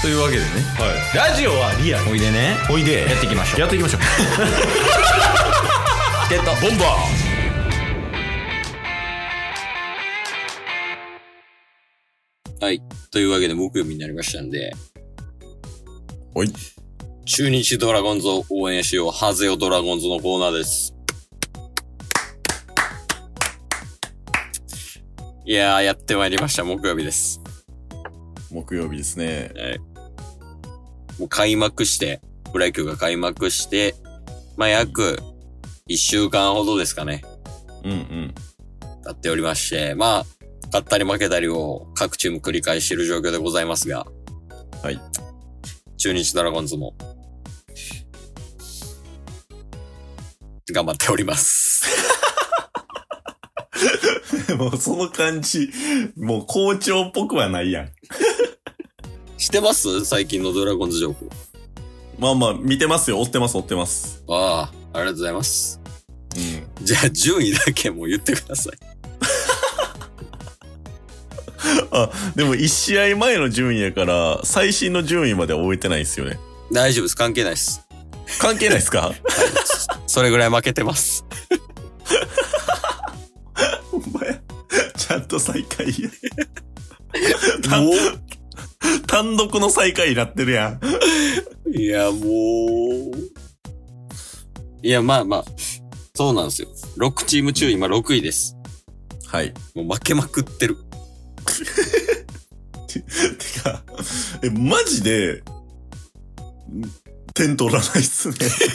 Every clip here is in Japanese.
というわけでね、 ラジオはリアル。 おいでね、 おいで。 やっていきましょう。 やっていきましょう。 チケットボンバー。はい。というわけで木曜日になりましたんで。 おい。 中日ドラゴンズを応援しよう。ハゼオドラゴンズのコーナーです。いやー、やってまいりました。木曜日です。 木曜日ですね。 はい。もう開幕して、プロ野球が開幕して、まあ、約1週間ほどですかね。 うんうん。 経っておりまして、まあ、勝ったり負けたりを各チーム繰り返している状況でございますが。 はい。 中日ドラゴンズも、頑張っております。 もうその感じ、もう好調っぽくはないやん。 知ってます最近のドラゴンズ情報。 まあまあ、見てますよ。追ってます。 ああ、ありがとうございます。 うん。 じゃあ、順位だけもう言ってください。 あ、でも1試合前の順位やから、最新の順位までは終えてないですよね。 大丈夫です。関係ないです。 関係ないですか？はい。 それぐらい負けてます。 お前、ちゃんと最下位や。単独の最下位になってるやん。 いや、もう。いや、まあまあ。そうなんですよ。6チーム中今6位です。 はい。 もう負けまくってる。 てか、マジで、点取らないっすね。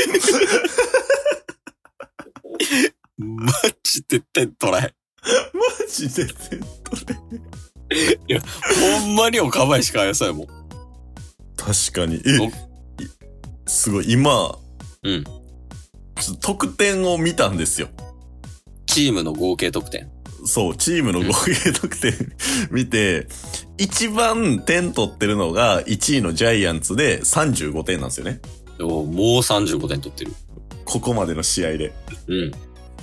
マジで点取らへん。 マジで点取れへん。 いや、ほんまにお構いしかあやさいもん。 確かに。すごい、今、 うん。 得点を見たんですよ。 チームの合計得点。 そう、チームの合計得点見て、一番点取ってるのが1位のジャイアンツで35点なんですよね。 もう35点取ってる。 ここまでの試合で。 うん。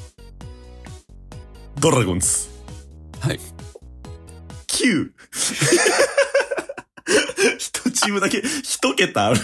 ドラゴンズ。 はい。 9。一チームだけ一桁あるやん。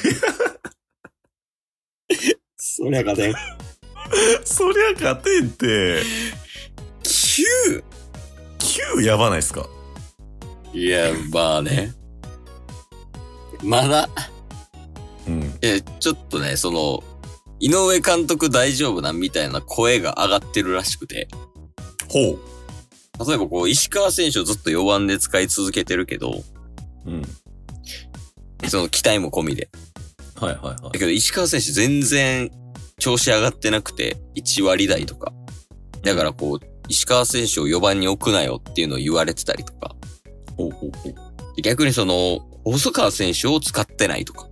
そりゃ勝てん。 そりゃ勝てんって。 9?9 やばないっすか？ いや、まあね。まだ。 うん。 ちょっとね、井上監督大丈夫なみたいな声が上がってるらしくて。 ほう。 例えば石川選手をずっと4番で使い続けてるけど、 うん。 期待も込みで。 はいはいはい。 だけど石川選手全然調子上がってなくて、1割台とか。だから石川選手を4番に置くなよっていうのを言われてたりとか。 ほうほうほう。 逆に細川選手を使ってないとか。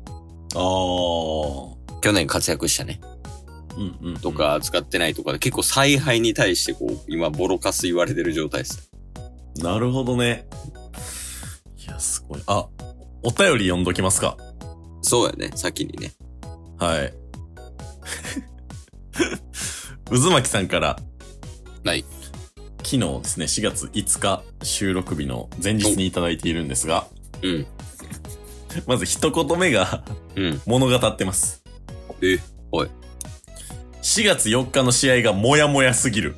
去年活躍したね。 うんうん、うん。 とか使ってないとかで結構采配に対して今ボロカス言われてる状態です。 なるほどね。いや、すごい。あ、お便り読んどきますか。 そうやね、先にね。 はい。渦巻さんから。 はい。 昨日ですね、4月5日収録日の前日にいただいているんですが。 うん。 まず一言目が、 うん。 物語ってます。 おい。 4月4日の試合がモヤモヤすぎる。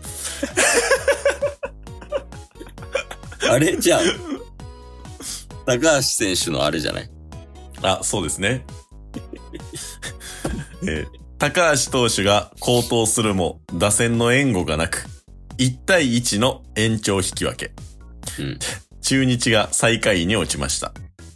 あれじゃあ、高橋選手のあれじゃない？ あ、そうですね。高橋投手が好投するも打線の援護がなく、1対1の延長引き分け。 うん。 中日が最下位に落ちました。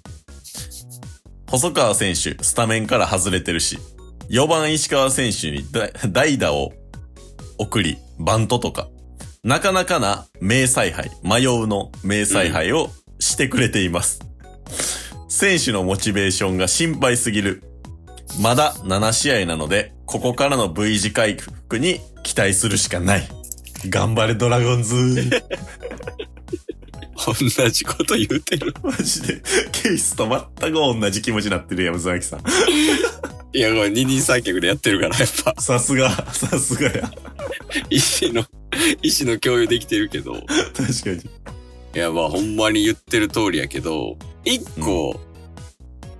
細川選手スタメンから外れてるし、4番石川選手に代打を送り、バントとか、なかなかな迷彩杯、迷うの迷彩杯をしてくれています。選手のモチベーションが心配すぎる。まだ7試合なので、ここからの V 字回復に期待するしかない。頑張れドラゴンズ。 同じこと言うてる。 マジで、ケースと全く同じ気持ちになってるやん、渦巻さん。 いや、これ二人三脚でやってるから、やっぱ。 さすがや。 意思の共有できてるけど。 確かに。 いや、まあ、ほんまに言ってる通りやけど、一個、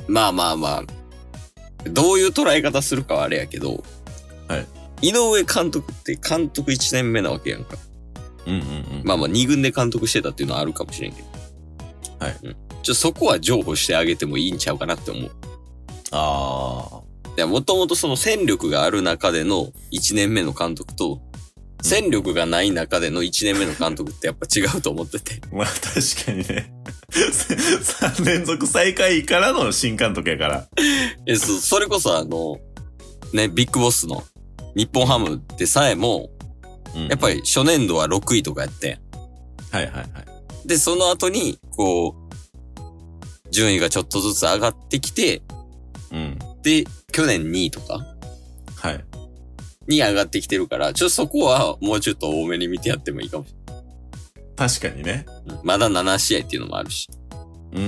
まあまあまあ、どういう捉え方するかはあれやけど、 はい。 井上監督って監督1年目なわけやんか。 うんうんうん。 まあまあ2軍で監督してたっていうのはあるかもしれんけど。 はい。 そこは譲歩してあげてもいいんちゃうかなって思う。 あいや、もともとその戦力がある中での1年目の監督と、戦力がない中での1年目の監督ってやっぱ違うと思ってて。 まあ確かにね。3連続最下位からの新監督やから。 それこそね、ビッグボスの日本ハムでさえも、やっぱり初年度は6位とかやって。 はいはいはい。 で、その後に、こう、順位がちょっとずつ上がってきて、 うん。 で、去年2位とかはい。 に上がってきてるから、そこはもうちょっと多めに見てやってもいいかもしれない。 確かにね。 まだ7試合っていうのもあるし。 うん。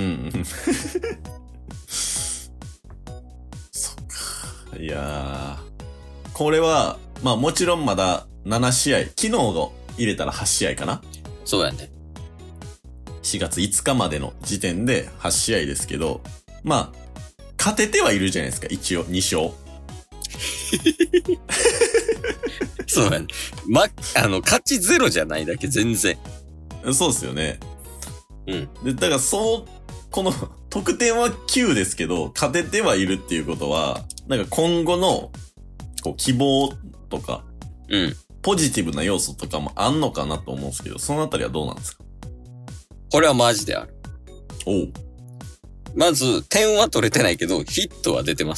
そっか。いやー。これは、まあもちろんまだ7試合、昨日が入れたら8試合かな？ そうやね。 4月5日までの時点で8試合ですけど、まあ、勝ててはいるじゃないですか、一応、2勝。 そうやね。勝ちゼロじゃないだけ、全然。 そうですよね。 うん。 で、だからこの、得点は9ですけど、勝ててはいるっていうことは、なんか今後の、こう、希望とか、 うん。 ポジティブな要素とかもあんのかなと思うんですけど、そのあたりはどうなんですか？ これはマジである。 おう。 まず、点は取れてないけど、ヒットは出てます。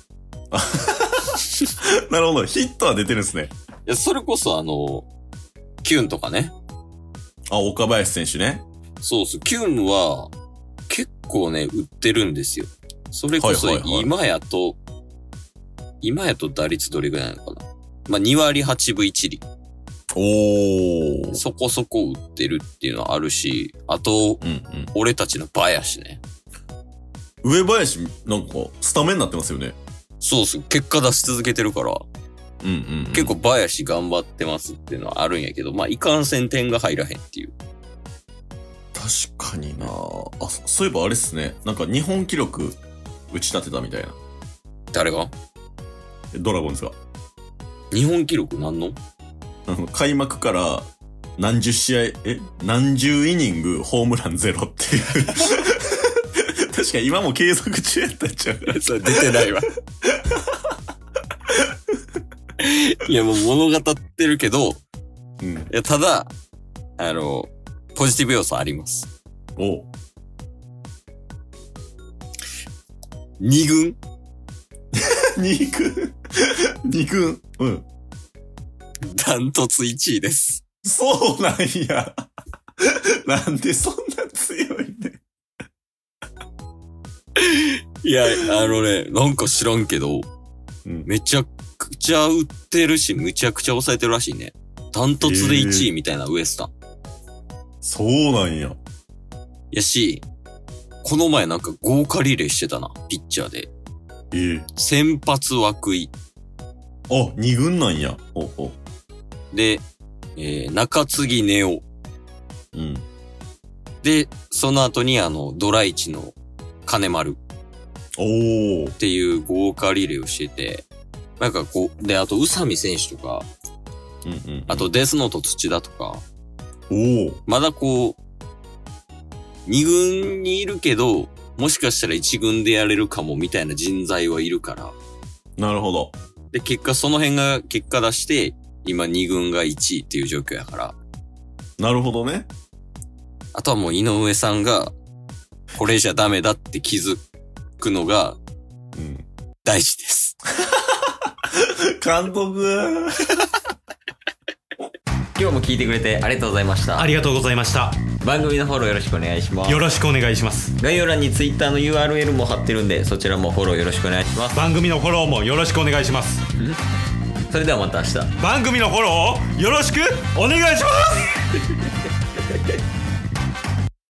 なるほど。ヒットは出てるんですね。 いや、それこそキュンとかね。 あ、岡林選手ね。 そうそう、キュンは、結構ね、売ってるんですよ。それこそ、今やと打率どれぐらいなのかな。まあ、2割8分1厘。 おー。 そこそこ売ってるっていうのはあるし、あと、俺たちの林ね。 上林、なんか、スタメンになってますよね。 そうそう、結果出し続けてるから、結構林頑張ってますっていうのはあるんやけど、まあ、いかんせん点が入らへんっていう。 確かになあ、そういえばあれっすね。なんか日本記録打ち立てたみたいな。 誰が？ ドラゴンズが。 日本記録何の？ 開幕から何十イニングホームランゼロっていう。確かに今も継続中やったんちゃうから。 それ出てないわ。いやもう物語ってるけど、いやただ、ポジティブ要素あります。 おう。 2軍 2軍うん。 ダントツ1位です。 そうなんや。なんでそんな強いね。 いや、なんか知らんけど、めちゃくちゃ売ってるし、むちゃくちゃ抑えてるらしいね。ダントツで1位みたいなウエスタン。 そうなんや。 やし、この前なんか豪華リレーしてたな、ピッチャーで。先発涌井。 あ、2軍なんや。 で、中継ぎネオ。で、その後にドライチの金丸。っていう豪華リレーをしてて、なんかで、あと宇佐美選手とか、あとデスノート土田とか、まだ2軍にいるけど、もしかしたら1軍でやれるかもみたいな人材はいるから。 なるほど。 で、結果その辺が結果出して、今2軍が1位っていう状況やから。 なるほどね。 あとはもう井上さんが、これじゃダメだって気づくのが、大事です。 監督。 今日も聞いてくれてありがとうございました。 ありがとうございました。 番組のフォローよろしくお願いします。 よろしくお願いします。 概要欄に Twitter の URL も貼ってるんで、そちらもフォローよろしくお願いします。 番組のフォローもよろしくお願いします。 それではまた明日。 番組のフォローをよろしくお願いします。